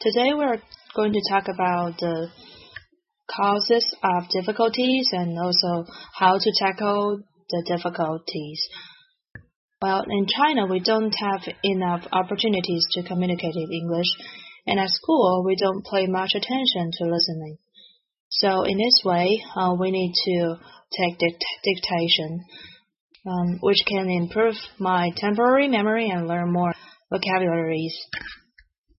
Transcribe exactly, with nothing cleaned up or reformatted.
Today we're going to talk about the causes of difficulties and also how to tackle the difficulties. Well, in China, we don't have enough opportunities to communicate in English, and at school, we don't pay much attention to listening. So in this way, uh, we need to take dict dictation, um, which can improve my temporary memory and learn more vocabularies.